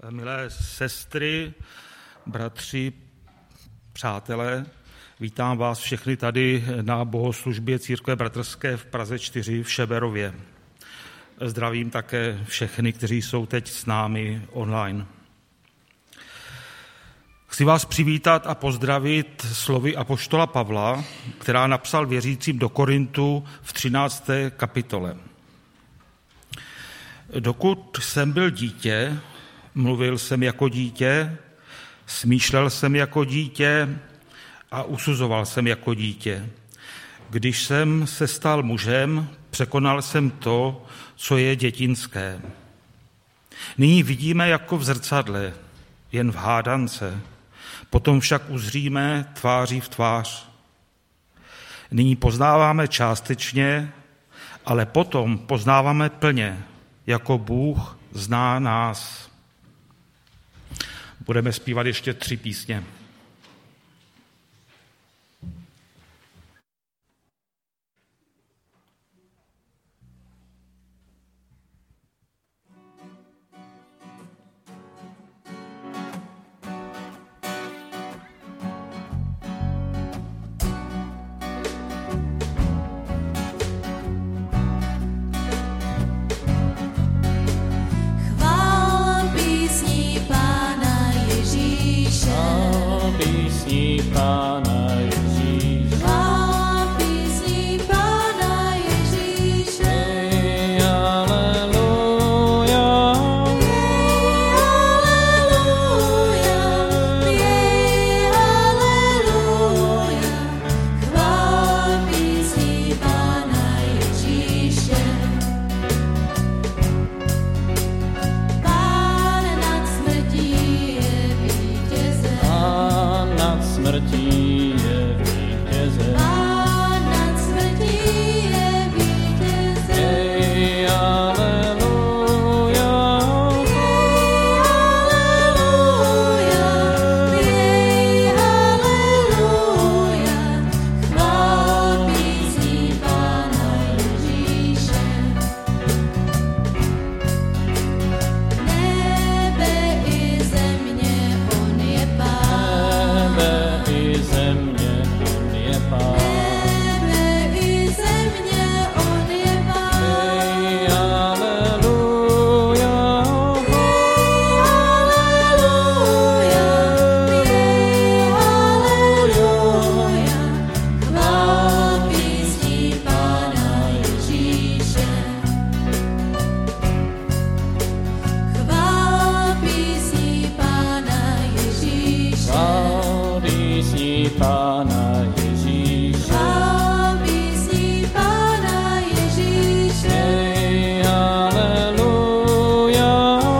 Milé sestry, bratři, přátelé, vítám vás všechny tady na bohoslužbě Církve bratrské v Praze 4 v Šeberově. Zdravím také všechny, kteří jsou teď s námi online. Chci vás přivítat a pozdravit slovy apoštola Pavla, která napsal věřícím do Korintu v 13. kapitole. Dokud jsem byl dítě, mluvil jsem jako dítě, smýšlel jsem jako dítě a usuzoval jsem jako dítě. Když jsem se stal mužem, překonal jsem to, co je dětinské. Nyní vidíme jako v zrcadle, jen v hádance, potom však uzříme tváří v tvář. Nyní poznáváme částečně, ale potom poznáváme plně, jako Bůh zná nás. Budeme zpívat ještě 3 písně. Pána Ježíše. Chvál písní Pána Ježíše. Jej, aleluja. Jej, aleluja. Chvál písní Pána Ježíše. Pán nad smrtí je vítězem. Pán nad smrtí je vítězem. Pán nad smrtí je vítězem. Jej, aleluja. Jej, aleluja. Chvál písní Pána Ježíše. Nebe i země, on je Pán. Nebe i země, on je Pán. Nebe i země, on je Pán. Jej, aleluja. Jej, aleluja. Chvál písní Pána Ježíše. Chvál písní Pána Ježíše. Chvál písní Pána Ježíše. Chvál písní Pána Ježíše. Jej, aleluja.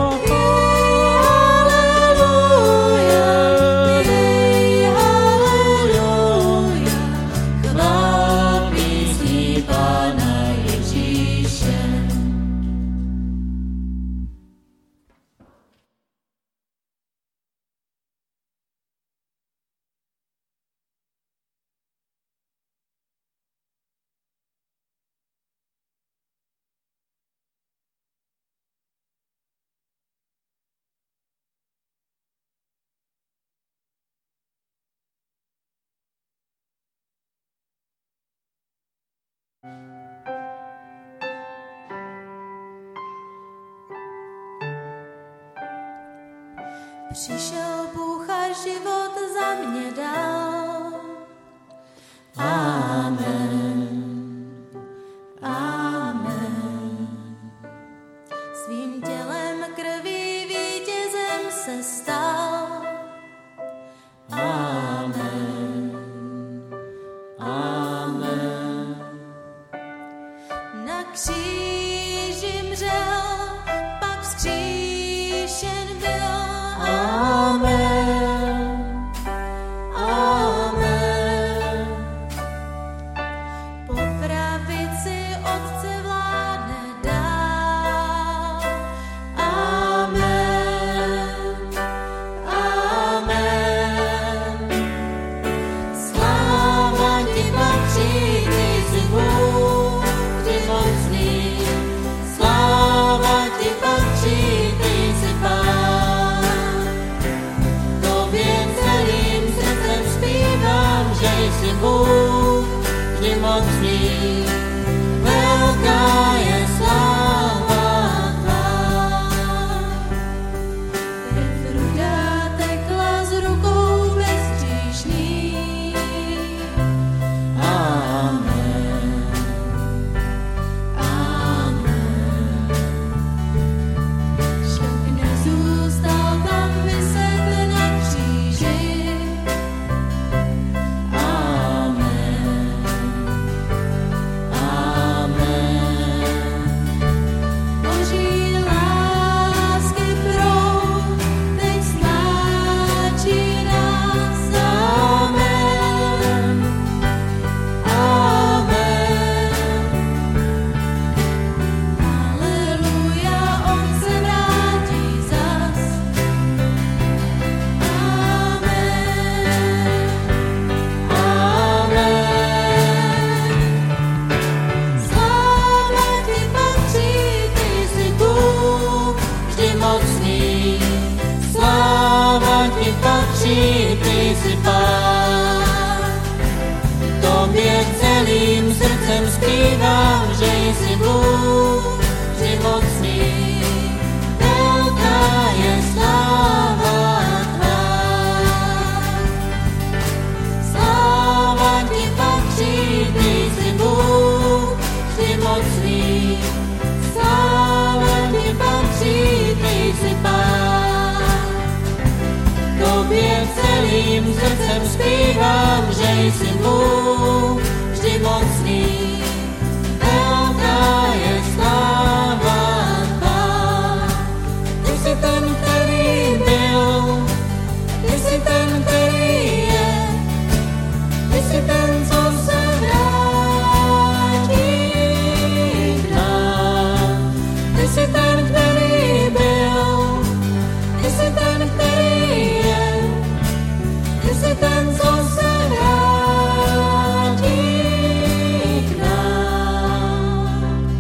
Jej, aleluja. Chvál písní Pána Ježíše. Přišel Bůh a život za mě dal. Amen. Amen. Svým tělem krví vítězem se stal. Amen. Amen. Na kříži mřel, pak vzkříšen byl. Amen. Amen. jsi Bůh, vždy mocný, velká je sláva tvá. Krev rudá tekla z rukou bezříšných. Amen. Amen. Však nezůstal tam viset na kříži. Amen. Amen. Boží lásky proud teď stlačí nás. Amen. Amen. Haleluja, on se vrátí zas. Amen. Amen. Sláva ti patří, ty jsi Bůh, vždy mocný. Sláva ti patří, ty jsi Pán. Tobě celým srdcem zpívám, že jsi Bůh, vždy mocný. Velká je sláva tvá. Sláva ti patří, ty jsi Bůh, vždy mocný. Sláva ti patří, ty jsi Pán. Tobě celým srdcem zpívám, že jsi Bůh, vždy mocný. Velká je sláva tvá. Ty jsi ten, který byl, ty jsi ten, který je, ty jsi ten, co se vrátí k nám. Ty jsi ten, který byl, ty jsi ten, který je, ty jsi ten, co se vrátí k nám.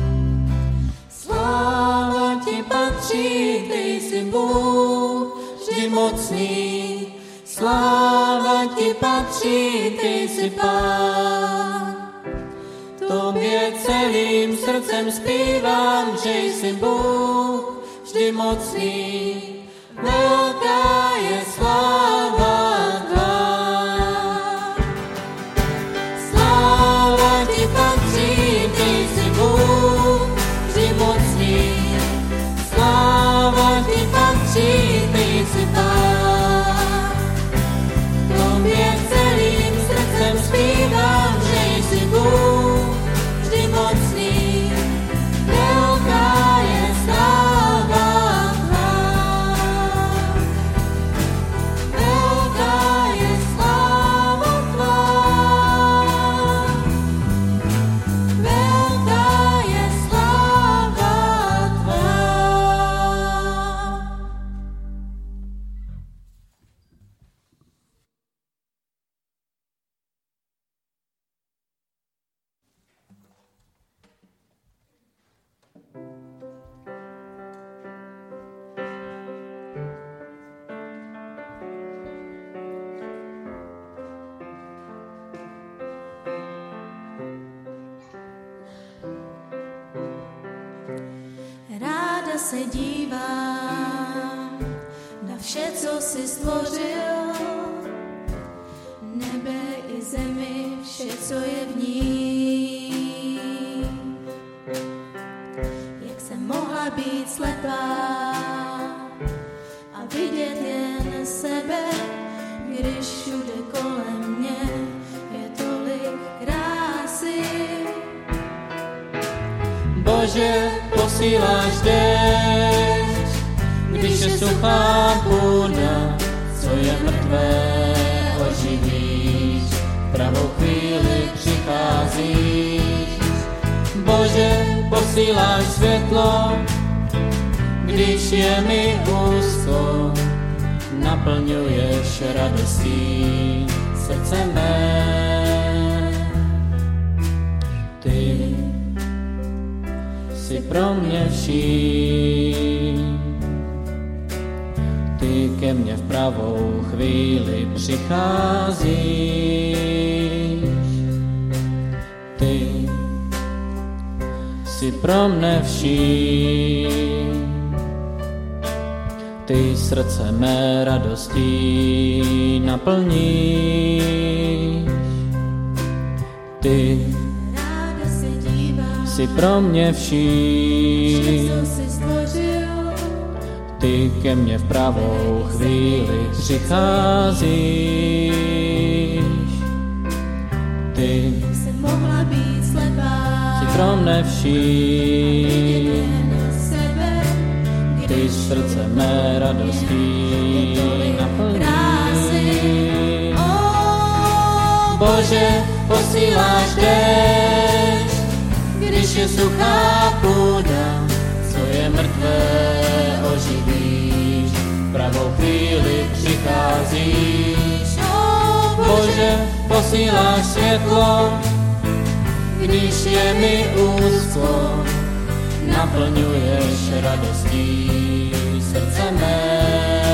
Sláva ti patří, ty jsi Bůh, vždy mocný. Sláva ti patří, ty jsi Pán. Tobě celým srdcem zpívám, že jsi Bůh, vždy mocný. Velká je sláva tvá. Sláva ti patří, ty jsi Bůh, vždy mocný. Sláva ti patří, ty jsi Pán. Tobě celým srdcem zpívám, že jsi Bůh, vždy mocný. Velká je sláva tvá. Velká je sláva tvá. Velká je sláva tvá. Ráda se dívám na vše, co jsi stvořil, nebe i zemi, vše, co je v ní. Jak jsem mohla být slepá a vidět jen sebe, když všude kolem mě je tolik krásy. Bože, posíláš déšť, když je suchá půda, co je mrtvé, oživíš, v pravou chvíli přicházíš. Bože, posíláš světlo, když je mi úzko, naplňuješ radostí srdce mé. Ty jsi pro mě vším, ty ke mně v pravou chvíli přicházíš. pro mne vším. Ty srdce mé radostí naplníš. Ty ráda se dívám, si pro mě vším. co jsi stvořil, Ty ke mně v pravou chvíli přicházíš. Ty jsem mohla být slepá, si pro mne vším. na sebe, Ty srdce mé radostí naplníš. Bože, posíláš déšť, když je suchá půda, co je mrtvé oživíš, v pravou chvíli přicházíš. Bože, posíláš světlo, když je mi úzko, naplňuješ radostí srdce mé.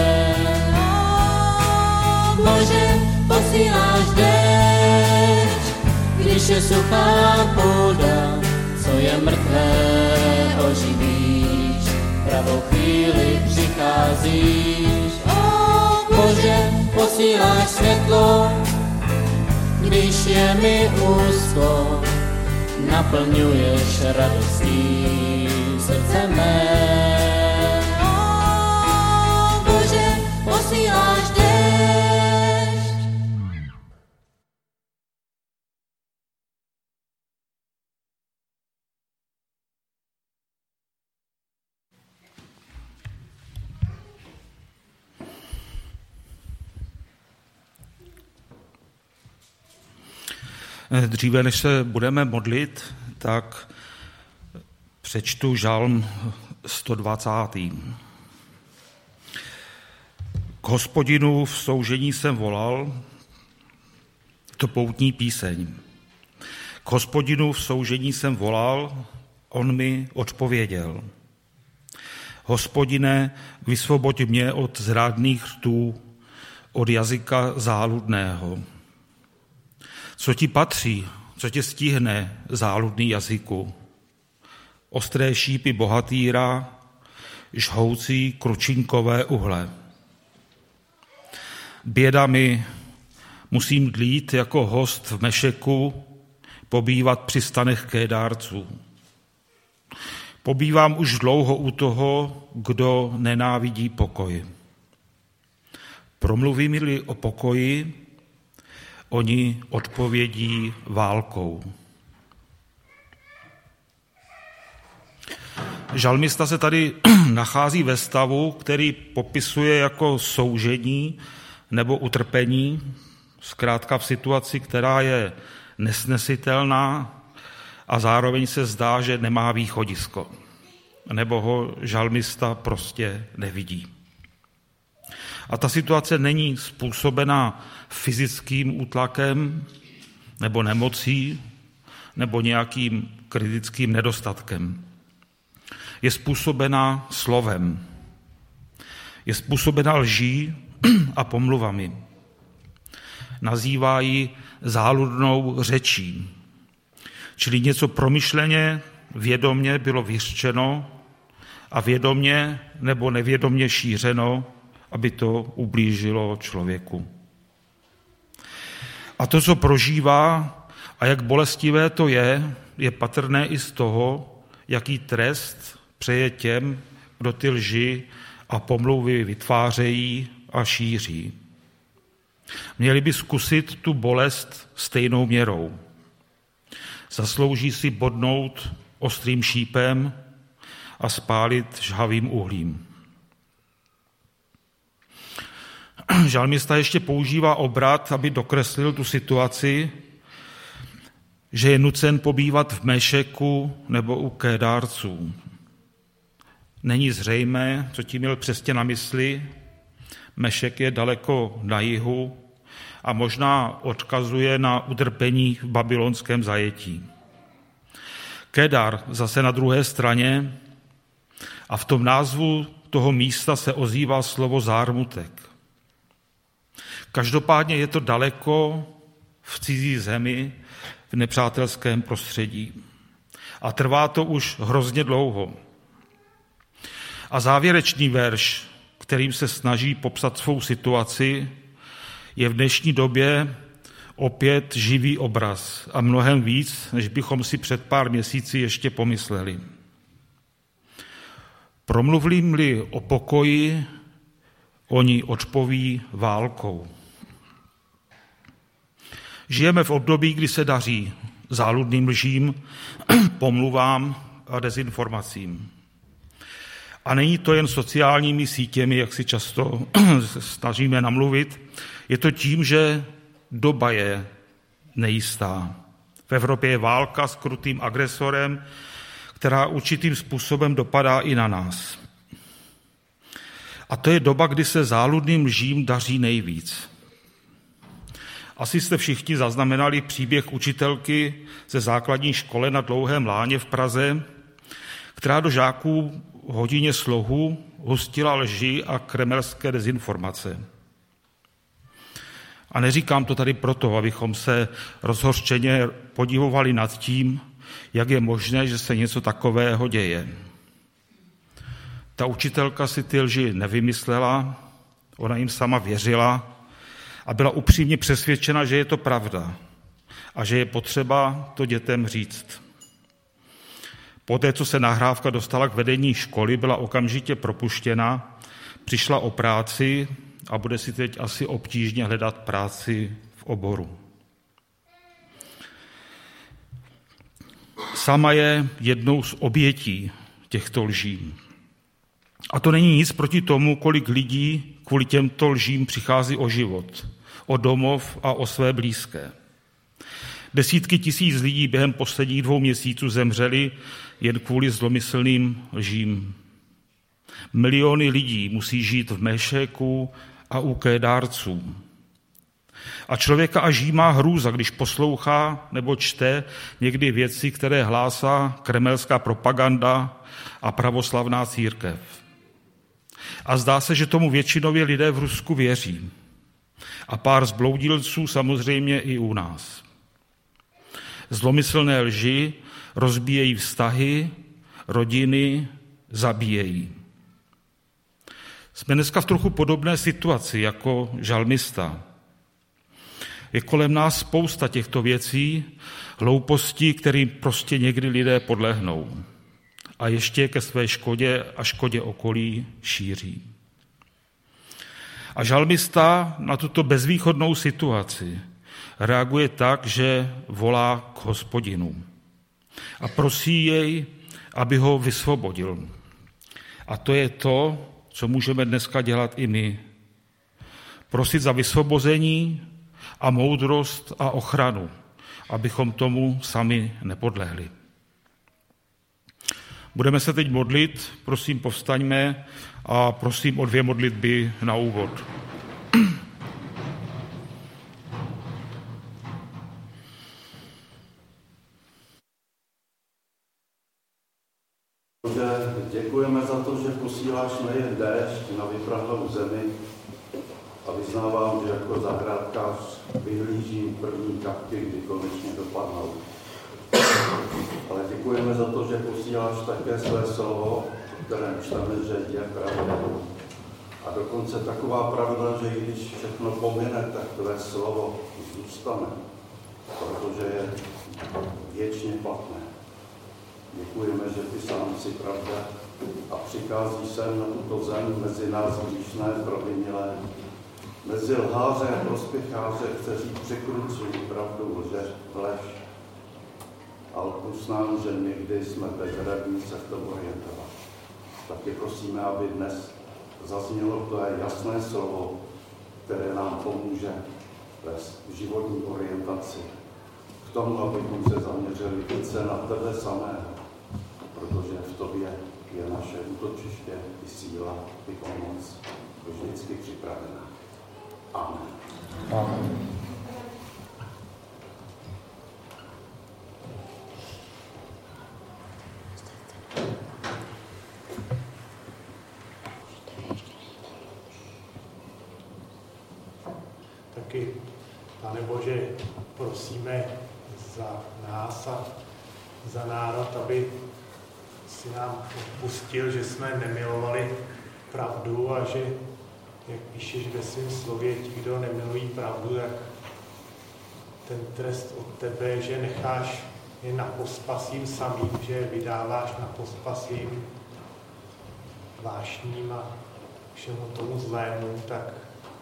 Bože, posíláš déšť, když je suchá půda, co je mrtvé oživíš, v pravou chvíli přicházíš. Bože, posíláš světlo, když je mi úzko, naplňuješ radostí srdce mé. Bože, posíláš déšť. Dříve, než se budeme modlit, tak přečtu žalm 120. K Hospodinu v soužení jsem volal, to poutní píseň. K Hospodinu v soužení jsem volal, on mi odpověděl. Hospodine, vysvoboď mě od zrádných rtů, od jazyka záludného. Co ti patří, co tě stihne, záludný jazyku? Ostré šípy bohatýra, žhoucí kručinkové uhle. Běda mi, musím dlít jako host v Mešeku, pobývat při stanech Kédárců. Pobývám už dlouho u toho, kdo nenávidí pokoj. Promluví-li o pokoji, oni odpovědí válkou. Žalmista se tady nachází ve stavu, který popisuje jako soužení nebo utrpení, zkrátka v situaci, která je nesnesitelná a zároveň se zdá, že nemá východisko, nebo ho žalmista prostě nevidí. A ta situace není způsobena fyzickým útlakem nebo nemocí nebo nějakým kritickým nedostatkem. Je způsobena slovem. Je způsobena lží a pomluvami. Nazývá ji záludnou řečí. Čili něco promyšleně, vědomě bylo vyřčeno a vědomě nebo nevědomě šířeno, aby to ublížilo člověku. A to, co prožívá a jak bolestivé to je patrné i z toho, jaký trest přeje těm, kdo ty lži a pomluvy vytvářejí a šíří. Měli by zkusit tu bolest stejnou měrou. Zaslouží si bodnout ostrým šípem a spálit žhavým uhlím. Žalmista ještě používá obrat, aby dokreslil tu situaci, že je nucen pobývat v Mešeku nebo u Kédárců. Není zřejmé, co tím měl přesně na mysli. Mešek je daleko na jihu a možná odkazuje na utrpení v babylonském zajetí. Kedar zase na druhé straně a v tom názvu toho místa se ozývá slovo zármutek. Každopádně je to daleko v cizí zemi, v nepřátelském prostředí. A trvá to už hrozně dlouho. A závěrečný verš, kterým se snaží popsat svou situaci, je v dnešní době opět živý obraz a mnohem víc, než bychom si před pár měsíci ještě pomysleli. Promluvím-li o pokoji, oni odpoví válkou. Žijeme v období, kdy se daří záludným lžím, pomluvám a dezinformacím. A není to jen sociálními sítěmi, jak si často snažíme namluvit, je to tím, že doba je nejistá. V Evropě je válka s krutým agresorem, která určitým způsobem dopadá i na nás. A to je doba, kdy se záludným lžím daří nejvíc. Asi jste všichni zaznamenali příběh učitelky ze základní školy na Dlouhém Láně v Praze, která do žáků v hodině slohu hustila lži a kremelské dezinformace. A neříkám to tady proto, abychom se rozhořčeně podivovali nad tím, jak je možné, že se něco takového děje. Ta učitelka si ty lži nevymyslela, ona jim sama věřila a byla upřímně přesvědčena, že je to pravda a že je potřeba to dětem říct. Poté, co se nahrávka dostala k vedení školy, byla okamžitě propuštěna, přišla o práci a bude si teď asi obtížně hledat práci v oboru. Sama je jednou z obětí těchto lží. A to není nic proti tomu, kolik lidí kvůli těmto lžím přichází o život, o domov a o své blízké. Desítky tisíc lidí během posledních 2 měsíců zemřeli jen kvůli zlomyslným lžím. Miliony lidí musí žít v méšeku a u dárců. A člověka až jímá hrůza, když poslouchá nebo čte někdy věci, které hlásá kremelská propaganda a pravoslavná církev. A zdá se, že tomu většinově lidé v Rusku věří. A pár zbloudilců samozřejmě i u nás. Zlomyslné lži rozbíjejí vztahy, rodiny, zabíjejí. Jsme dneska v trochu podobné situaci jako žalmista. Je kolem nás spousta těchto věcí, hloupostí, kterým prostě někdy lidé podlehnou. A ještě ke své škodě a škodě okolí šíří. A žalmista na tuto bezvýchodnou situaci reaguje tak, že volá k Hospodinu a prosí jej, aby ho vysvobodil. A to je to, co můžeme dneska dělat i my. Prosit za vysvobození a moudrost a ochranu, abychom tomu sami nepodlehli. Budeme se teď modlit, prosím povstaňme a prosím o 2 modlitby na úvod. Děkujeme za to, že posíláš nejen déšť na vyprahlou zemi a vyznávám, že jako zahrádkář vyhlížím první kapky, kdy konečně dopadnou. Ale děkujeme za to, že posíláš také své slovo, které čteme, že je pravda. A dokonce taková pravda, že i když všechno pomine, tak tvé slovo zůstane, protože je věčně platné. Děkujeme, že ty sám jsi pravda a přichází sem na tuto zem mezi nás hříšné, provinilé, mezi lháře a prospěcháře, kteří překrucují pravdu v lež. A odpusť nám, že někdy jsme bezradní se v tom orientovat. Taky prosíme, aby dnes zaznělo to jasné slovo, které nám pomůže ve životní orientaci. K tomu, abychom se zaměřili více na tebe samého, protože v tobě je naše útočiště i síla, i pomoc vždycky připravená. Amen. Amen. Taky, Pane Bože, prosíme za nás a za národ, aby si nám odpustil, že jsme nemilovali pravdu a že, jak píšeš ve svém slově, ti, kdo nemilují pravdu, tak ten trest od tebe je, že necháš je na pospas jim samým, že je vydáváš na pospas jim vášním a všemu tomu zlému, tak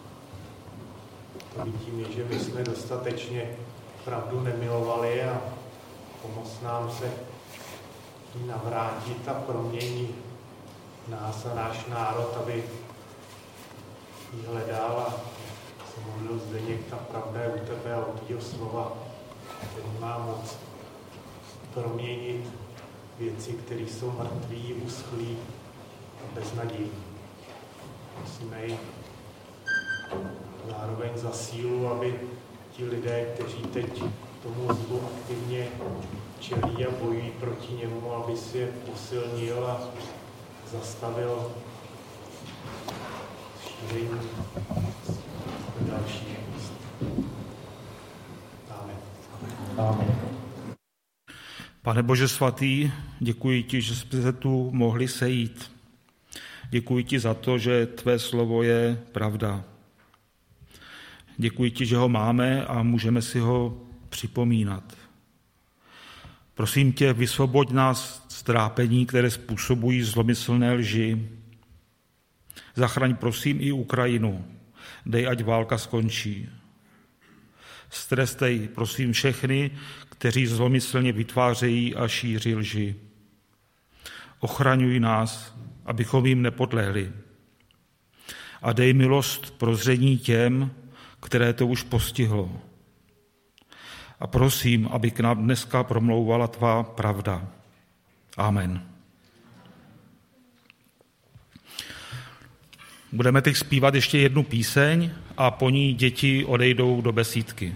to vidíme, že my jsme dostatečně pravdu nemilovali a pomoz nám se jí navrátit a promění nás a náš národ, aby ji hledal a se modlil Zdeněk, ta pravda je u tebe a u tvýho slova, který má moc proměnit věci, které jsou mrtví, uschlí a beznadějní. Musíme ji zároveň za sílu, aby ti lidé, kteří teď tomu zlu aktivně čelí a bojují proti němu, aby si je posilnil a zastavil šíření dalších míst. Amen. Amen. Pane Bože svatý, děkuji ti, že jsme se tu mohli sejít. Děkuji ti za to, že tvé slovo je pravda. Děkuji ti, že ho máme a můžeme si ho připomínat. Prosím tě, vysvoboď nás z trápení, které způsobují zlomyslné lži. Zachraň prosím i Ukrajinu. Dej, ať válka skončí. Strestej prosím všechny, kteří zlomyslně vytvářejí a šíří lži. Ochraňuj nás, abychom jim nepodlehli. A dej milost prozření těm, které to už postihlo. A prosím, aby k nám dneska promlouvala tvá pravda. Amen. Budeme teď zpívat ještě jednu píseň a po ní děti odejdou do besídky.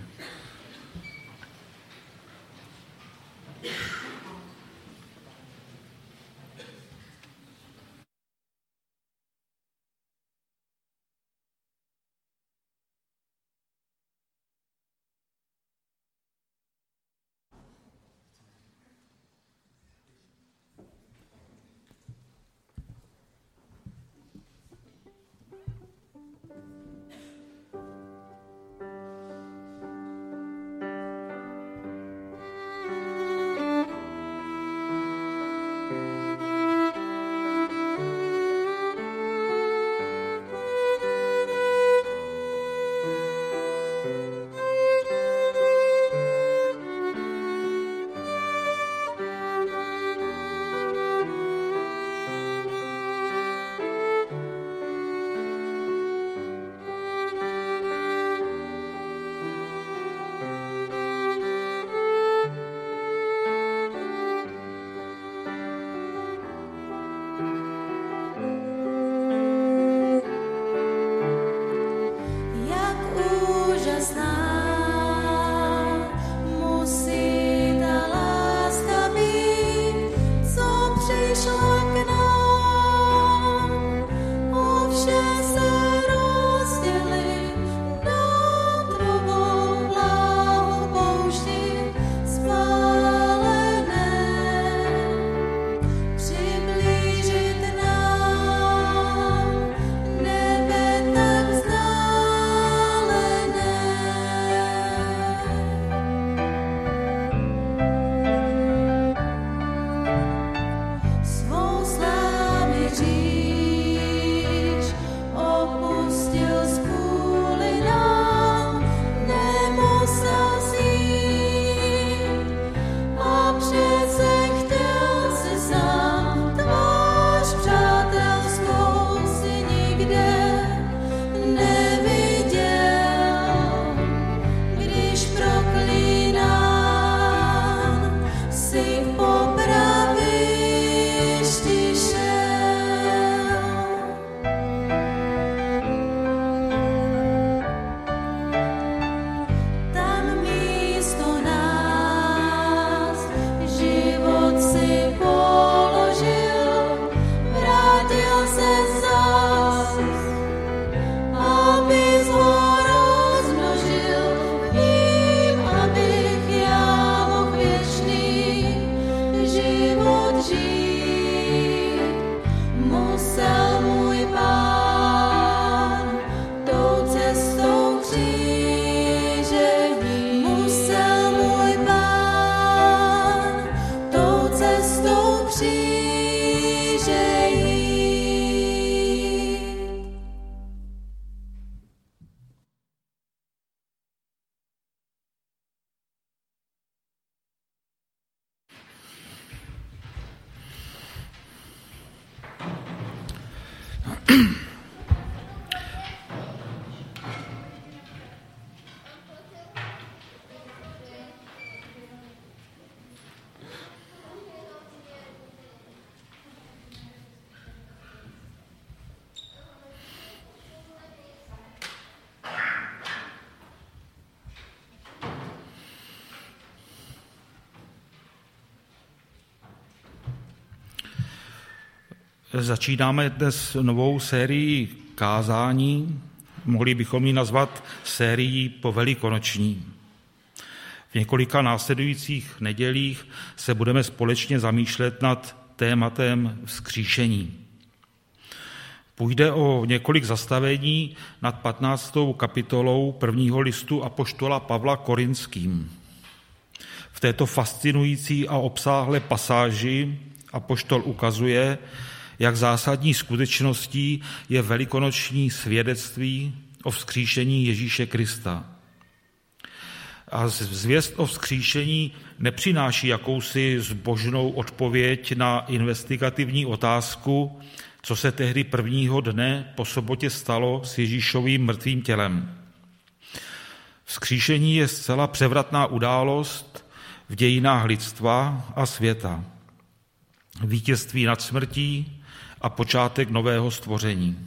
Začínáme dnes novou sérii kázání, mohli bychom ji nazvat sérií povelikonoční. V několika následujících nedělích se budeme společně zamýšlet nad tématem vzkříšení. Půjde o několik zastavení nad 15. kapitolou prvního listu apoštola Pavla Korinským. V této fascinující a obsáhlé pasáži apoštol ukazuje, jak zásadní skutečností je velikonoční svědectví o vzkříšení Ježíše Krista. A zvěst o vzkříšení nepřináší jakousi zbožnou odpověď na investigativní otázku, co se tehdy prvního dne po sobotě stalo s Ježíšovým mrtvým tělem. Vzkříšení je zcela převratná událost v dějinách lidstva a světa. Vítězství nad smrtí a počátek nového stvoření.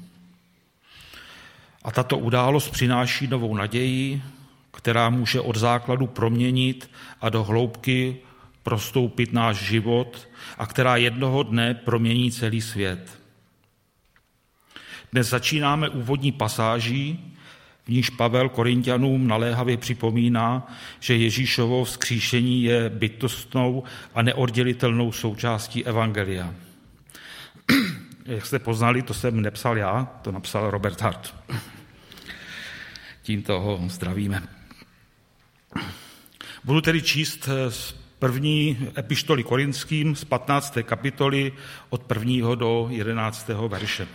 A tato událost přináší novou naději, která může od základu proměnit a do hloubky prostoupit náš život a která jednoho dne promění celý svět. Dnes začínáme úvodní pasáží, v níž Pavel Korinťanům naléhavě připomíná, že Ježíšovo vzkříšení je bytostnou a neoddělitelnou součástí evangelia. Jak jste poznali, to jsem nepsal já, to napsal Robert Hart. Tímto ho zdravíme. Budu tedy číst z první epištoly Korinským z 15. kapitoly od 1. do 11. verše.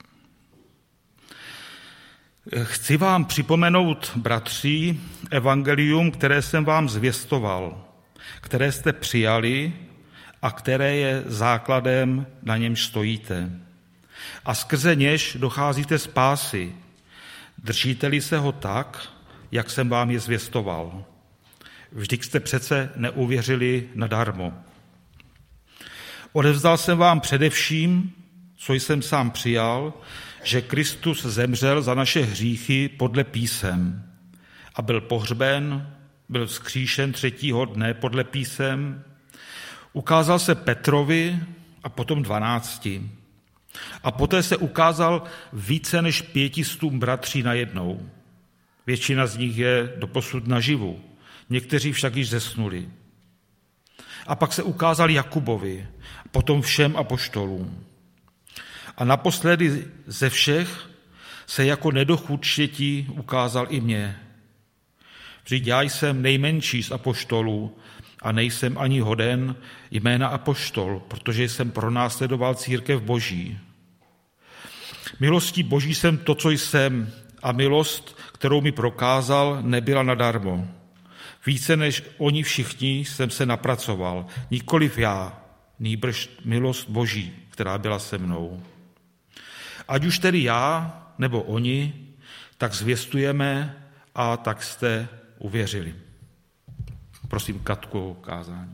Chci vám připomenout, bratři, evangelium, které jsem vám zvěstoval, které jste přijali a které je základem, na němž stojíte. A skrze něž docházíte spásy. Držíte-li se ho tak, jak jsem vám je zvěstoval. Vždyť jste přece neuvěřili nadarmo. Odevzdal jsem vám především, co jsem sám přijal, že Kristus zemřel za naše hříchy podle písem a byl pohřben, byl vzkříšen 3. dne podle písem, ukázal se Petrovi a potom 12. A poté se ukázal více než 500 bratří najednou. Většina z nich je doposud naživu, někteří však již zesnuli. A pak se ukázal Jakubovi, potom všem apoštolům. A naposledy ze všech se jako nedochůdštětí ukázal i mně. Vždyť já jsem nejmenší z apoštolů a nejsem ani hoden jména apoštol, protože jsem pronásledoval církev Boží. Milostí Boží jsem to, co jsem, a milost, kterou mi prokázal, nebyla nadarmo. Více než oni všichni jsem se napracoval, nikoliv já, nýbrž milost Boží, která byla se mnou. Ať už tedy já, nebo oni, tak zvěstujeme a tak jste uvěřili. Prosím Katku o kázání.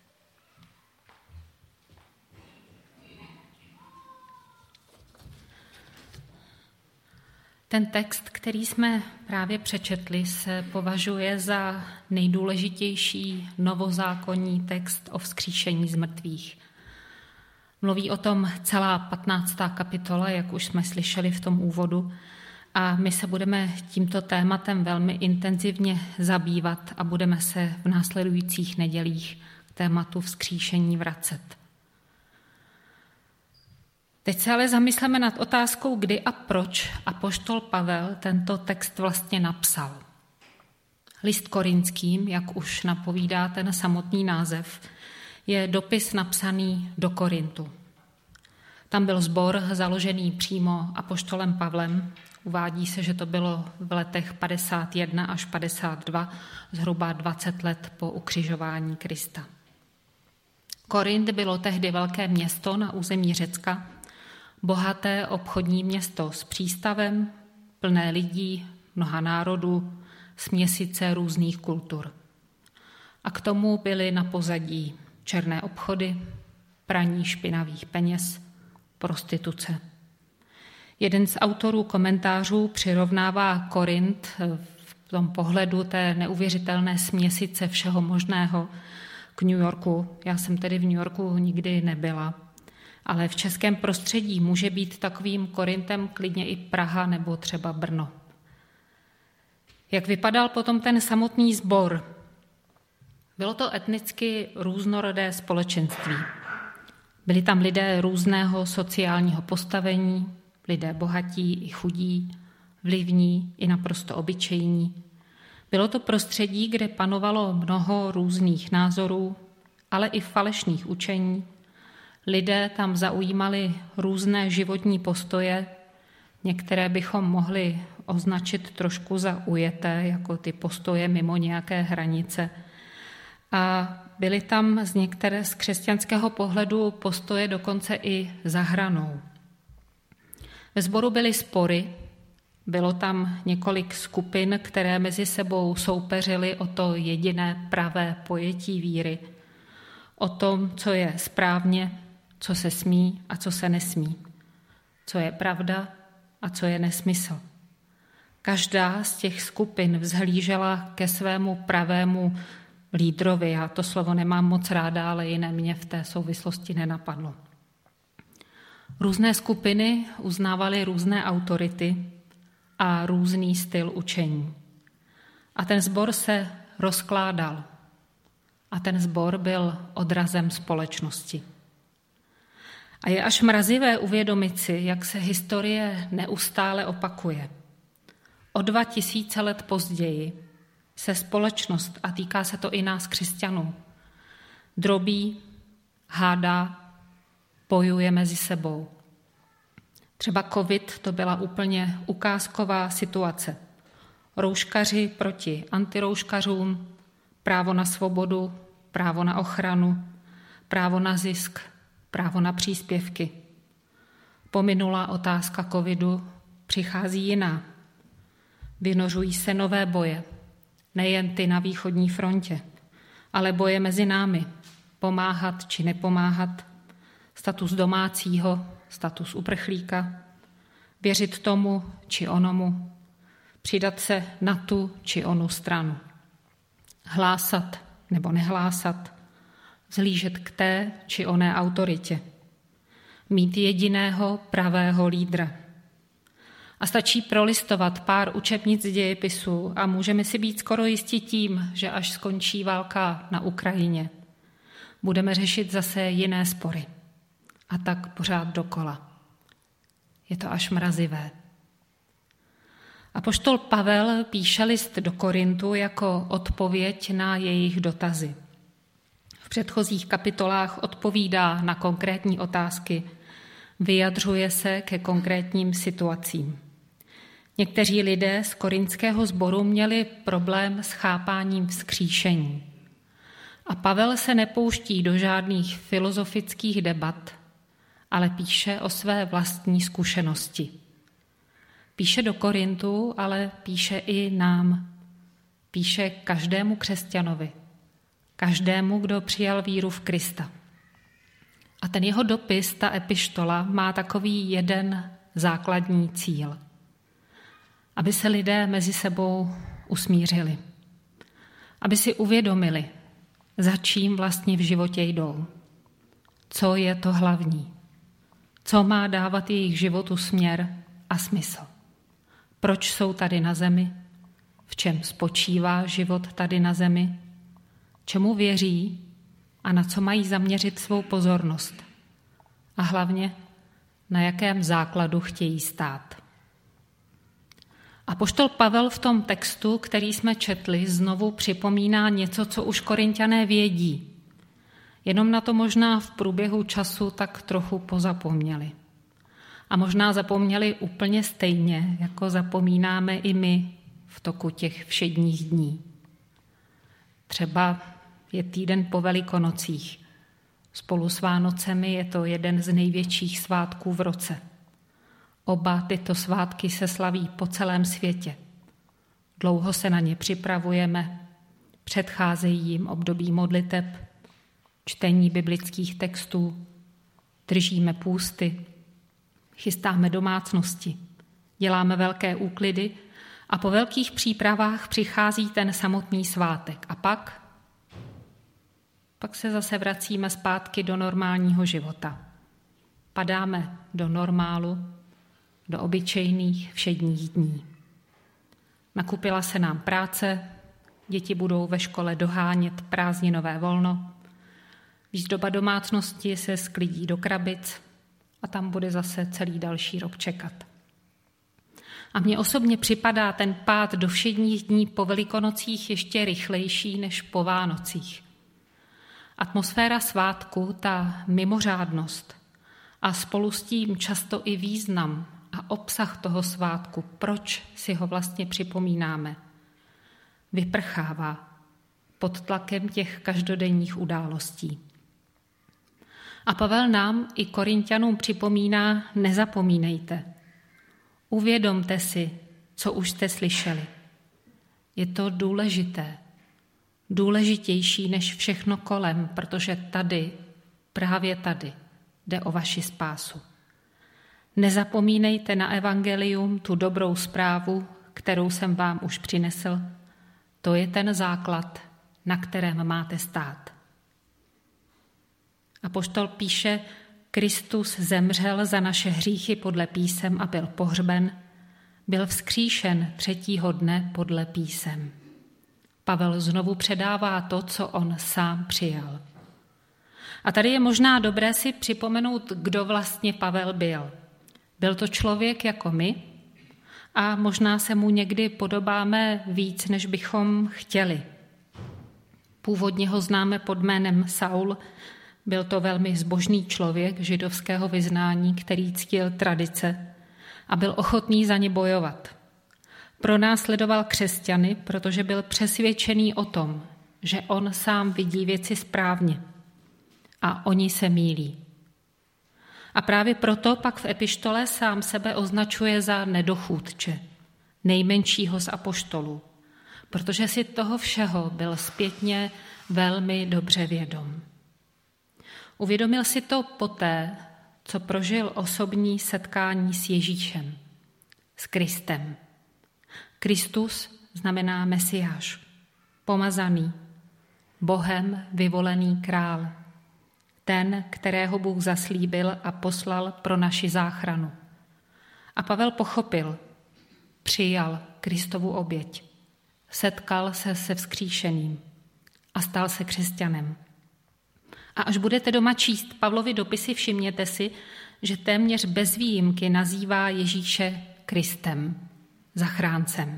Ten text, který jsme právě přečetli, se považuje za nejdůležitější novozákonní text o vzkříšení z mrtvých. Mluví o tom celá 15. kapitola, jak už jsme slyšeli v tom úvodu, a my se budeme tímto tématem velmi intenzivně zabývat a budeme se v následujících nedělích k tématu vzkříšení vracet. Teď se ale zamysleme nad otázkou, kdy a proč apoštol Pavel tento text vlastně napsal. List Korinským, jak už napovídá ten samotný název, je dopis napsaný do Korintu. Tam byl sbor založený přímo apoštolem Pavlem. Uvádí se, že to bylo v letech 51 až 52, zhruba 20 let po ukřižování Krista. Korint bylo tehdy velké město na území Řecka. Bohaté obchodní město s přístavem, plné lidí, mnoha národů, směsice různých kultur. A k tomu byly na pozadí černé obchody, praní špinavých peněz, prostituce. Jeden z autorů komentářů přirovnává Korint v tom pohledu té neuvěřitelné směsice všeho možného k New Yorku. Já jsem tedy v New Yorku nikdy nebyla, ale v českém prostředí může být takovým Korintem klidně i Praha nebo třeba Brno. Jak vypadal potom ten samotný sbor? Bylo to etnicky různorodé společenství. Byli tam lidé různého sociálního postavení, lidé bohatí i chudí, vlivní i naprosto obyčejní. Bylo to prostředí, kde panovalo mnoho různých názorů, ale i falešných učení. Lidé tam zaujímali různé životní postoje, některé bychom mohli označit trošku za ujeté, jako ty postoje mimo nějaké hranice. A byly tam z křesťanského pohledu postoje dokonce i za hranou. Ve sboru byly spory, bylo tam několik skupin, které mezi sebou soupeřily o to jediné pravé pojetí víry, o tom, co je správně, co se smí a co se nesmí, co je pravda a co je nesmysl. Každá z těch skupin vzhlížela ke svému pravému lídrovi. Já to slovo nemám moc ráda, ale jiné mě v té souvislosti nenapadlo. Různé skupiny uznávaly různé autority a různý styl učení. A ten sbor se rozkládal. A ten sbor byl odrazem společnosti. A je až mrazivé uvědomit si, jak se historie neustále opakuje. O 2000 let později se společnost, a týká se to i nás křesťanů, drobí, hádá, bojuje mezi sebou. Třeba covid to byla úplně ukázková situace. Rouškaři proti antirouškařům, právo na svobodu, právo na ochranu, právo na zisk, právo na příspěvky. Pominula otázka covidu, přichází jiná. Vynořují se nové boje, nejen ty na východní frontě, ale boje mezi námi, pomáhat či nepomáhat, status domácího, status uprchlíka, věřit tomu či onomu, přidat se na tu či onu stranu, hlásat nebo nehlásat, vzhlížet k té či oné autoritě, mít jediného pravého lídra. A stačí prolistovat pár učebnic dějepisu a můžeme si být skoro jistí tím, že až skončí válka na Ukrajině, budeme řešit zase jiné spory. A tak pořád dokola. Je to až mrazivé. Apoštol Pavel píše list do Korintu jako odpověď na jejich dotazy. V předchozích kapitolách odpovídá na konkrétní otázky, vyjadřuje se ke konkrétním situacím. Někteří lidé z korintského sboru měli problém s chápáním vzkříšení. A Pavel se nepouští do žádných filozofických debat, ale píše o své vlastní zkušenosti. Píše do Korintu, ale píše i nám. Píše každému křesťanovi, každému, kdo přijal víru v Krista. A ten jeho dopis, ta epištola, má takový jeden základní cíl. Aby se lidé mezi sebou usmířili. Aby si uvědomili, za čím vlastně v životě jdou. Co je to hlavní. Co má dávat jejich životu směr a smysl. Proč jsou tady na zemi? V čem spočívá život tady na zemi? Čemu věří a na co mají zaměřit svou pozornost? A hlavně, na jakém základu chtějí stát. Apoštol Pavel v tom textu, který jsme četli, znovu připomíná něco, co už Korinťané vědí. Jenom na to možná v průběhu času tak trochu pozapomněli. A možná zapomněli úplně stejně, jako zapomínáme i my v toku těch všedních dní. Třeba je týden po Velikonocích Spolu s Vánocemi je to jeden z největších svátků v roce. Oba tyto svátky se slaví po celém světě. Dlouho se na ně připravujeme, předcházejí jim období modliteb, čtení biblických textů, držíme půsty, chystáme domácnosti, děláme velké úklidy a po velkých přípravách přichází ten samotný svátek. A pak se zase vracíme zpátky do normálního života. Padáme do normálu, do obyčejných všedních dní. Nakupila se nám práce, děti budou ve škole dohánět prázdninové volno, výzdoba domácnosti se sklidí do krabic a tam bude zase celý další rok čekat. A mně osobně připadá ten pád do všedních dní po Velikonocích ještě rychlejší než po Vánocích. Atmosféra svátku, ta mimořádnost a spolu s tím často i význam a obsah toho svátku, proč si ho vlastně připomínáme, vyprchává pod tlakem těch každodenních událostí. A Pavel nám i Korinťanům připomíná, nezapomínejte. Uvědomte si, co už jste slyšeli. Je to důležité, důležitější než všechno kolem, protože tady, právě tady, jde o vaši spásu. Nezapomínejte na evangelium, tu dobrou zprávu, kterou jsem vám už přinesl. To je ten základ, na kterém máte stát. Apoštol píše, Kristus zemřel za naše hříchy podle písem a byl pohřben, byl vzkříšen 3. dne podle písem. Pavel znovu předává to, co on sám přijal. A tady je možná dobré si připomenout, kdo vlastně Pavel byl. Byl to člověk jako my a možná se mu někdy podobáme víc, než bychom chtěli. Původně ho známe pod jménem Saul. Byl to velmi zbožný člověk židovského vyznání, který ctil tradice a byl ochotný za ně bojovat. Pronásledoval křesťany, protože byl přesvědčený o tom, že on sám vidí věci správně a oni se mýlí. A právě proto pak v epištole sám sebe označuje za nedochůdče, nejmenšího z apoštolů, protože si toho všeho byl zpětně velmi dobře vědom. Uvědomil si to poté, co prožil osobní setkání s Ježíšem, s Kristem. Kristus znamená Mesiáš, pomazaný, Bohem vyvolený král, ten, kterého Bůh zaslíbil a poslal pro naši záchranu. A Pavel pochopil, přijal Kristovu oběť, setkal se se vzkříšeným a stal se křesťanem. A až budete doma číst Pavlovy dopisy, všimněte si, že téměř bez výjimky nazývá Ježíše Kristem, zachráncem.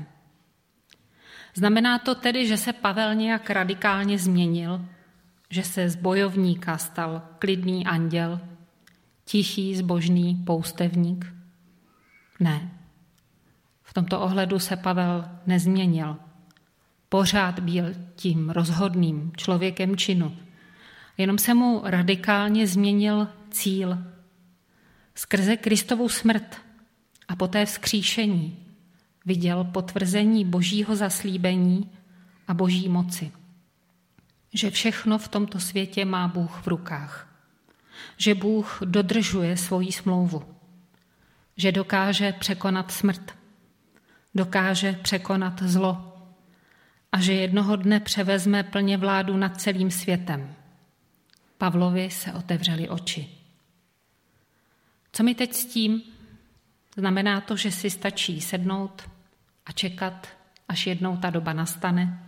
Znamená to tedy, že se Pavel nějak radikálně změnil, že se z bojovníka stal klidný anděl, tichý, zbožný poustevník? Ne. V tomto ohledu se Pavel nezměnil. Pořád byl tím rozhodným člověkem činu. Jenom se mu radikálně změnil cíl. Skrze Kristovu smrt a poté vzkříšení viděl potvrzení božího zaslíbení a boží moci. Že všechno v tomto světě má Bůh v rukách. Že Bůh dodržuje svoji smlouvu. Že dokáže překonat smrt. Dokáže překonat zlo. A že jednoho dne převezme plně vládu nad celým světem. Pavlovi se otevřely oči. Co mi teď s tím? Znamená to, že si stačí sednout a čekat, až jednou ta doba nastane?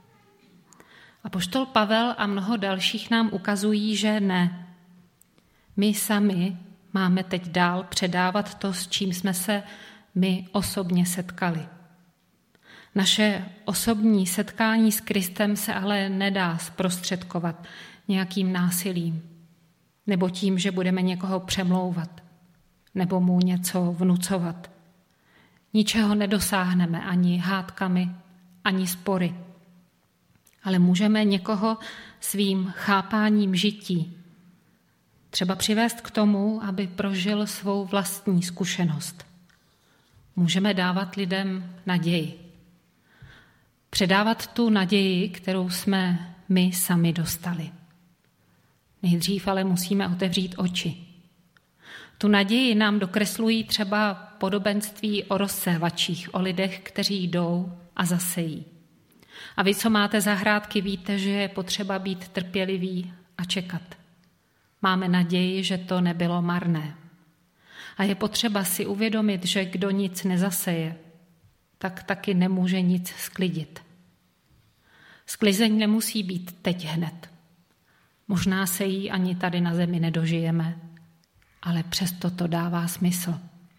Apoštol Pavel a mnoho dalších nám ukazují, že ne. My sami máme teď dál předávat to, s čím jsme se my osobně setkali. Naše osobní setkání s Kristem se ale nedá zprostředkovat nějakým násilím, nebo tím, že budeme někoho přemlouvat, nebo mu něco vnucovat. Ničeho nedosáhneme ani hádkami, ani spory. Ale můžeme někoho svým chápáním žití třeba přivést k tomu, aby prožil svou vlastní zkušenost. Můžeme dávat lidem naději. Předávat tu naději, kterou jsme my sami dostali. Nejdřív ale musíme otevřít oči. Tu naději nám dokreslují třeba podobenství o rozsévačích, o lidech, kteří jdou a zasejí. A vy, co máte zahrádky, víte, že je potřeba být trpělivý a čekat. Máme naději, že to nebylo marné. A je potřeba si uvědomit, že kdo nic nezaseje, tak taky nemůže nic sklidit. Sklizeň nemusí být teď hned. Možná se jí ani tady na zemi nedožijeme, ale přesto to dává smysl.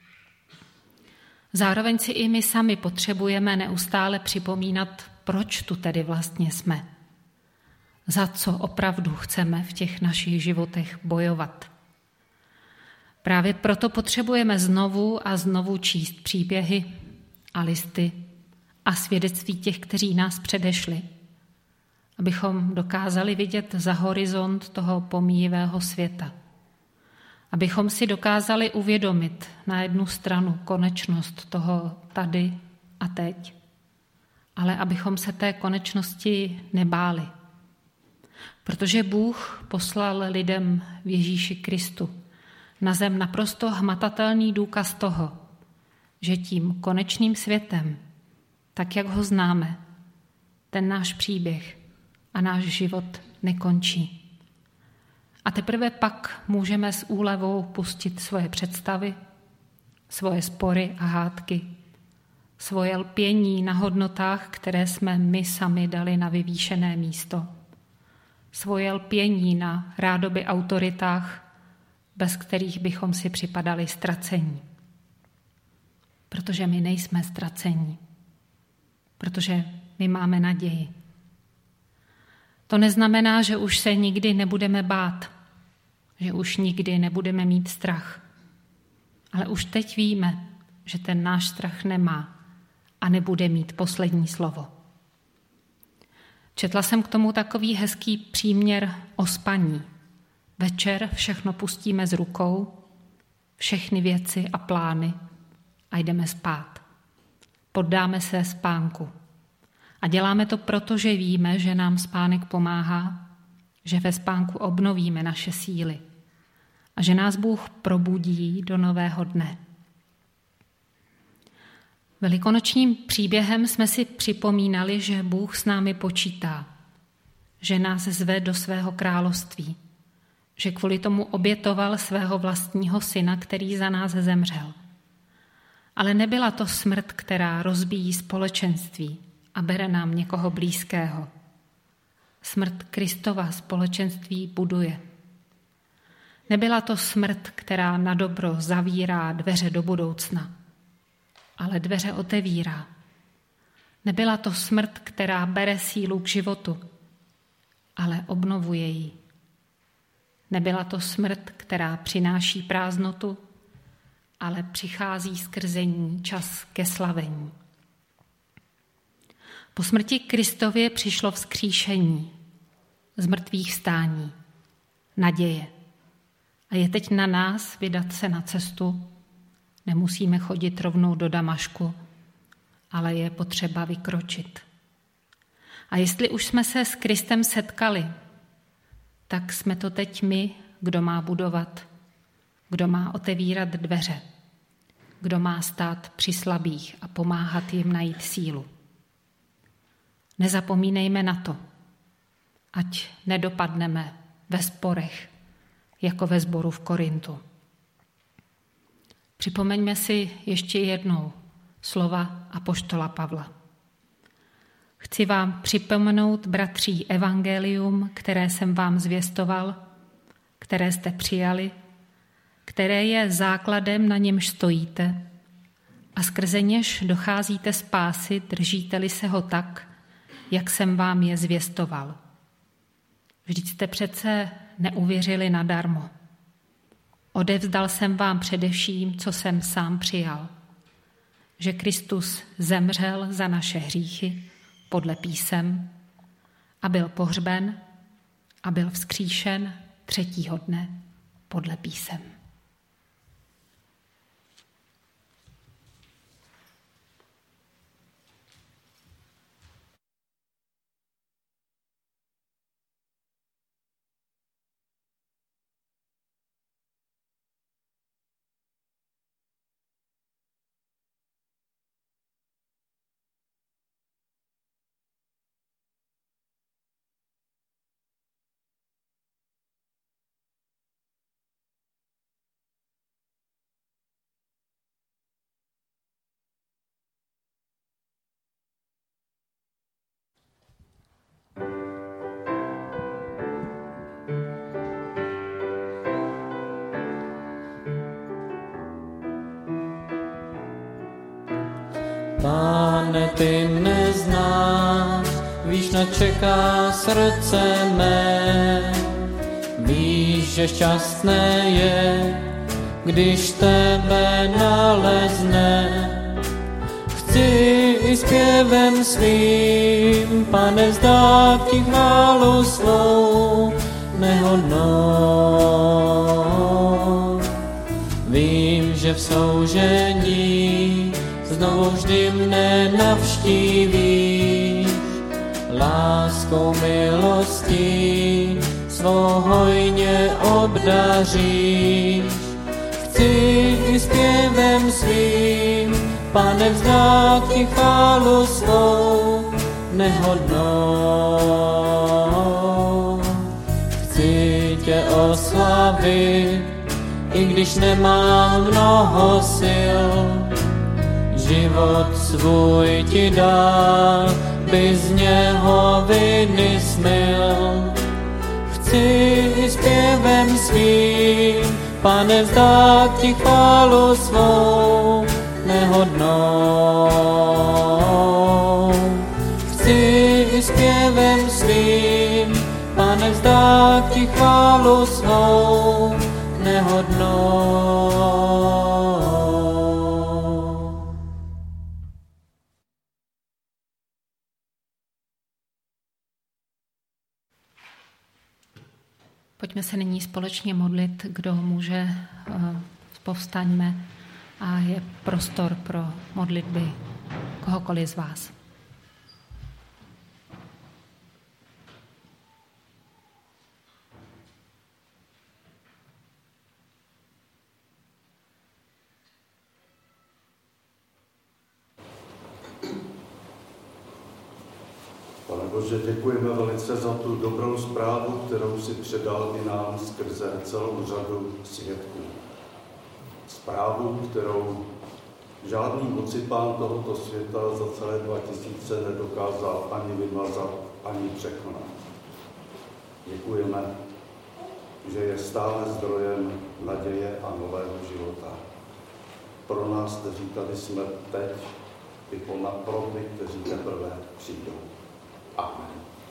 Zároveň si i my sami potřebujeme neustále připomínat, proč tu tedy vlastně jsme. Za co opravdu chceme v těch našich životech bojovat. Právě proto potřebujeme znovu a znovu číst příběhy a listy a svědectví těch, kteří nás předešli, abychom dokázali vidět za horizont toho pomíjivého světa. Abychom si dokázali uvědomit na jednu stranu konečnost toho tady a teď, ale abychom se té konečnosti nebáli. Protože Bůh poslal lidem v Ježíši Kristu na zem naprosto hmatatelný důkaz toho, že tím konečným světem, tak jak ho známe, ten náš příběh a náš život nekončí. A teprve pak můžeme s úlevou pustit svoje představy, svoje spory a hádky, svoje lpění na hodnotách, které jsme my sami dali na vyvýšené místo, svoje lpění na rádoby autoritách, bez kterých bychom si připadali ztracení. Protože my nejsme ztracení, protože my máme naději. To neznamená, že už se nikdy nebudeme bát, že už nikdy nebudeme mít strach. Ale už teď víme, že ten náš strach nemá a nebude mít poslední slovo. Četla jsem k tomu takový hezký příměr o spaní. Večer všechno pustíme z rukou, všechny věci a plány a jdeme spát. Poddáme se spánku. A děláme to proto, že víme, že nám spánek pomáhá, že ve spánku obnovíme naše síly a že nás Bůh probudí do nového dne. Velikonočním příběhem jsme si připomínali, že Bůh s námi počítá, že nás zve do svého království, že kvůli tomu obětoval svého vlastního syna, který za nás zemřel. Ale nebyla to smrt, která rozbíjí společenství a bere nám někoho blízkého. Smrt Kristova společenství buduje. Nebyla to smrt, která na dobro zavírá dveře do budoucna, ale dveře otevírá. Nebyla to smrt, která bere sílu k životu, ale obnovuje ji. Nebyla to smrt, která přináší prázdnotu, ale přichází skrze ní čas ke slavení. Po smrti Kristově přišlo vzkříšení, z mrtvých vstání, naděje. A je teď na nás vydat se na cestu. Nemusíme chodit rovnou do Damašku, ale je potřeba vykročit. A jestli už jsme se s Kristem setkali, tak jsme to teď my, kdo má budovat, kdo má otevírat dveře, kdo má stát při slabých a pomáhat jim najít sílu. Nezapomínejme na to, ať nedopadneme ve sporech, jako ve sboru v Korintu. Připomeňme si ještě jednou slova apoštola Pavla. Chci vám připomenout, bratří, evangelium, které jsem vám zvěstoval, které jste přijali, které je základem, na němž stojíte a skrze něž docházíte spásy, držíte-li se ho tak, jak jsem vám je zvěstoval. Vždyť jste přece neuvěřili nadarmo. Odevzdal jsem vám především, co jsem sám přijal. Že Kristus zemřel za naše hříchy podle písem a byl pohřben a byl vzkříšen 3. dne podle písem. Pane, ty mne znáš, víš, na čeká srdce mé. Víš, že šťastné je, když tebe nalezne. Chci i zpěvem svým, Pane, vzdát ti chválu svou nehodnou. Vím, že v soužení znovu vždy mne navštívíš, láskou milostí svou hojně obdaříš. Chci i zpěvem svým, Pane, vzdát ti chválu svou nehodnou. Chci tě oslavit, i když nemám mnoho sil, život svůj ti dal, by z něho viny smyl. Chci i zpěvem svým, Pane, vzdát ti chválu svou nehodnou. Chci i zpěvem svým, Pane, vzdát ti chválu svou nehodnou. Pojďme se nyní společně modlit, kdo může, povstaňme a je prostor pro modlitby kohokoliv z vás. Pane Bože, děkujeme velice za tu dobrou zprávu, kterou si předal i nám skrze celou řadu svědků. Zprávu, kterou žádný mocipán tohoto světa za celé 2000 nedokázal ani vymazat, ani překonat. Děkujeme, že je stále zdrojem naděje a nového života. Pro nás, kteří tady jsme teď, i pro ty, kteří teprve přijdou. Amen.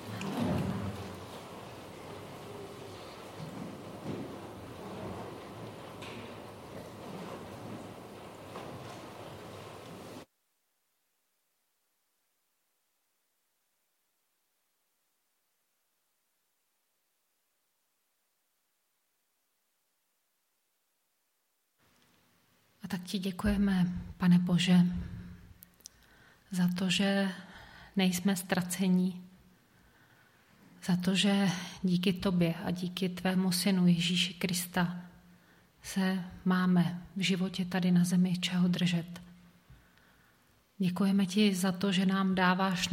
A tak ti děkujeme, Pane Bože, za to, že nejsme ztracení, za to, že díky tobě a díky tvému synu Ježíši Krista se máme v životě tady na zemi čeho držet. Děkujeme ti za to, že nám dáváš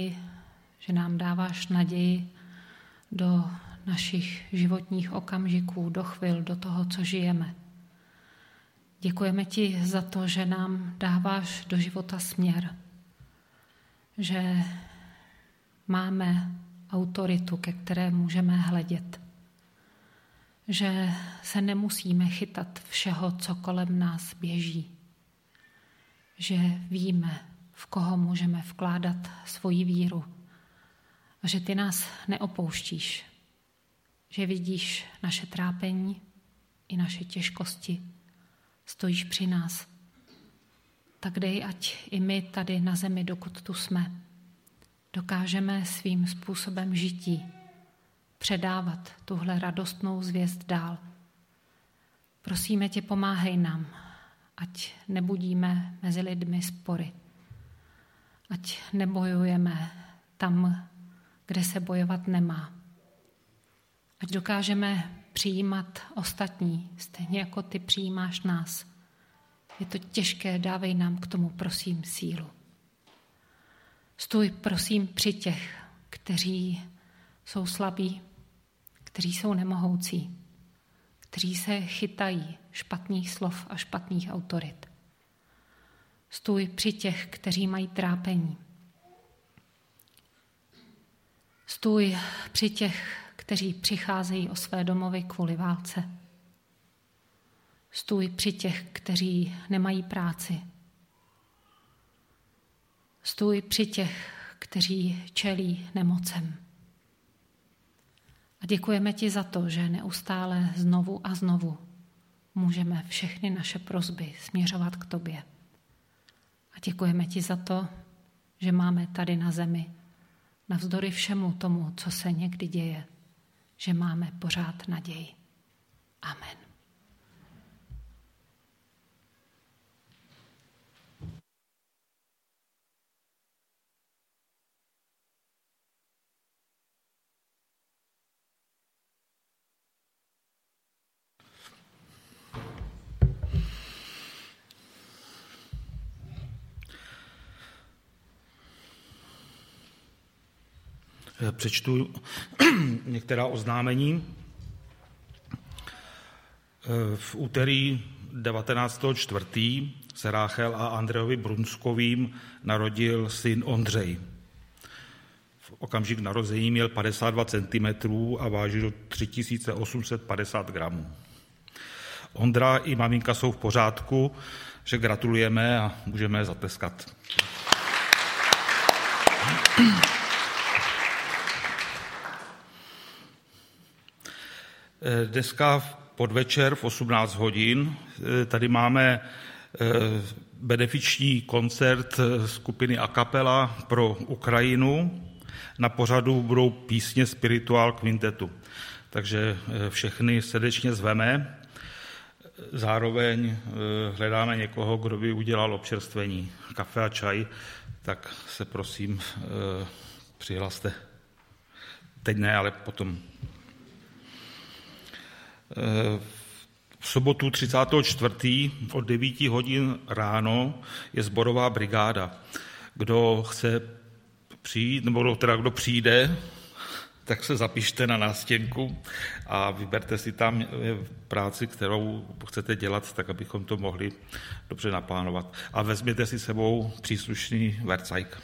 naději do našich životních okamžiků, do chvil, do toho, co žijeme. Děkujeme ti za to, že nám dáváš do života směr, že máme autoritu, ke které můžeme hledět, že se nemusíme chytat všeho, co kolem nás běží, že víme, v koho můžeme vkládat svoji víru a že ty nás neopouštíš, že vidíš naše trápení i naše těžkosti, stojíš při nás. Tak dej, ať i my tady na zemi, dokud tu jsme, dokážeme svým způsobem žití předávat tuhle radostnou zvěst dál. Prosíme tě, pomáhej nám, ať nebudíme mezi lidmi spory, ať nebojujeme tam, kde se bojovat nemá. Ať dokážeme přijímat ostatní, stejně jako ty přijímáš nás. Je to těžké, dávej nám k tomu, prosím, sílu. Stůj, prosím, při těch, kteří jsou slabí, kteří jsou nemohoucí, kteří se chytají špatných slov a špatných autorit. Stůj při těch, kteří mají trápení. Stůj při těch, kteří přicházejí o své domovy kvůli válce. Stůj při těch, kteří nemají práci. Stůj při těch, kteří čelí nemocem. A děkujeme ti za to, že neustále znovu a znovu můžeme všechny naše prosby směřovat k tobě. A děkujeme ti za to, že máme tady na zemi, navzdory všemu tomu, co se někdy děje, že máme pořád naději. Amen. Přečtu některá oznámení. V úterý 19.4. se Ráchel a Andrejovi Brunskovým narodil syn Ondřej. V okamžik narození měl 52 cm a vážil 3850 gramů. Ondra i maminka jsou v pořádku, že gratulujeme a můžeme zatleskat. Dneska v podvečer v 18 hodin tady máme benefiční koncert skupiny A Cappella pro Ukrajinu. Na pořadu budou písně Spirituál Quintetu. Takže všechny srdečně zveme. Zároveň hledáme někoho, kdo by udělal občerstvení, kafe a čaj, tak se prosím přihlaste. Teď ne, ale potom. V sobotu 34. od 9 hodin ráno je sborová brigáda. Kdo chce přijít, nebo teda kdo přijde, tak se zapište na nástěnku a vyberte si tam práci, kterou chcete dělat, tak abychom to mohli dobře naplánovat. A vezměte si sebou příslušný vercajk.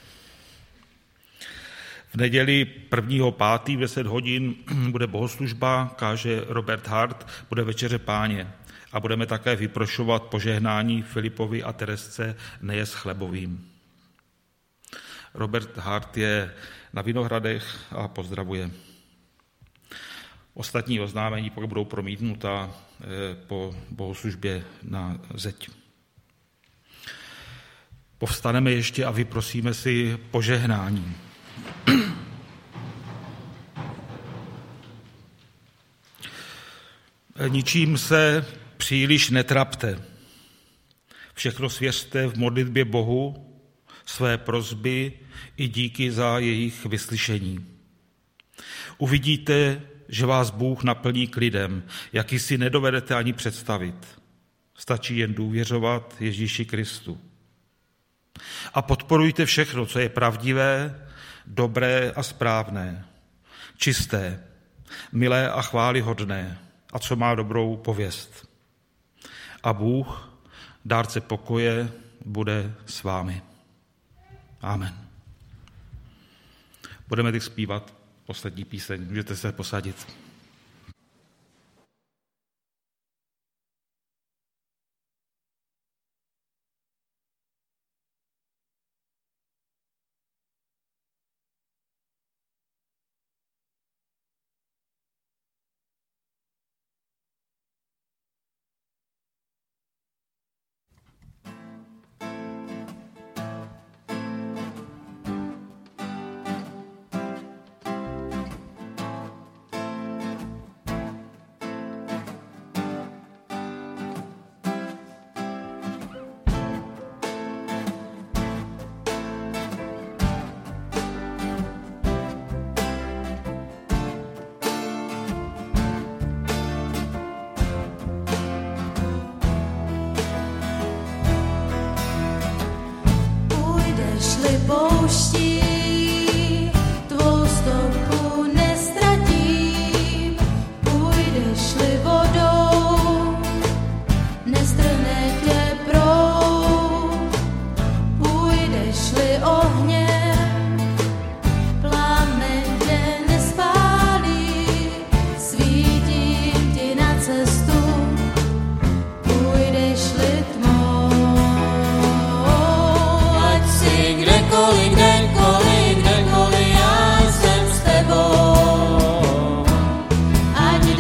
V neděli 1.5. v 10 hodin bude bohoslužba, káže Robert Hart, bude večeře Páně a budeme také vyprošovat požehnání Filipovi a Teresce Nejes Chlebovým. Robert Hart je na Vinohradech a pozdravuje. Ostatní oznámení pak budou promítnuta po bohoslužbě na zeď. Povstaneme ještě a vyprosíme si požehnání. Ničím se příliš netrapte. Všechno svěřte v modlitbě Bohu, své prosby i díky za jejich vyslyšení. Uvidíte, že vás Bůh naplní klidem, jaký si nedovedete ani představit. Stačí jen důvěřovat Ježíši Kristu. A podporujte všechno, co je pravdivé, dobré a správné, čisté, milé a chvályhodné a co má dobrou pověst. A Bůh, dárce pokoje, bude s vámi. Amen. Budeme teď zpívat poslední píseň. Můžete se posadit.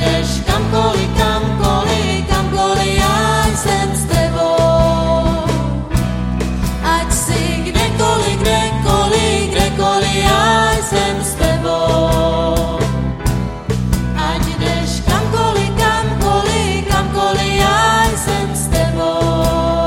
jdeš kamkoliv, kamkoliv, kamkoliv, já jsem s tebou. Ať si kdekoliv, kdekoliv, kdekoliv, já jsem s tebou. Ať jdeš kamkoliv, kamkoliv, kamkoliv, já jsem s tebou.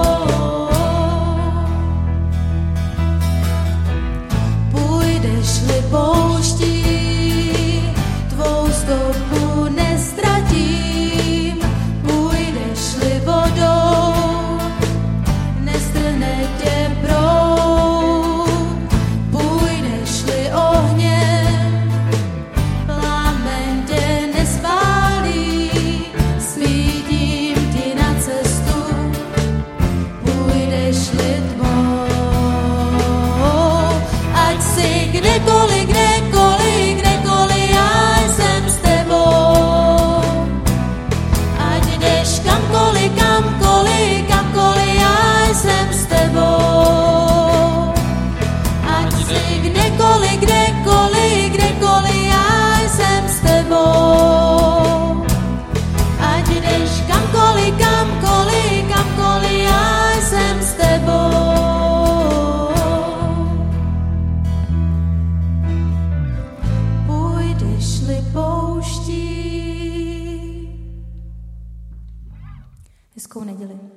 Půjdeš-li pouští, tvou stopu nestratím. Půjdeš-li vodou, nestrhne tě proud. Půjdeš-li ohněm, plámen tě nespálí. Svítím ti na cestu, půjdeš-li tmou. Ať si kdekoliv, kdekoliv, kdekoliv, já jsem s tebou. Ať jdeš kamkoliv, kamkoliv, kamkoliv, já jsem s tebou. Ať si kdekoliv, kdekoliv, kdekoliv, já jsem s tebou. Ať jdeš kamkoliv, kamkoliv, kamkoliv, já jsem s tebou. Půjdeš-li pouští. Hezkou neděli.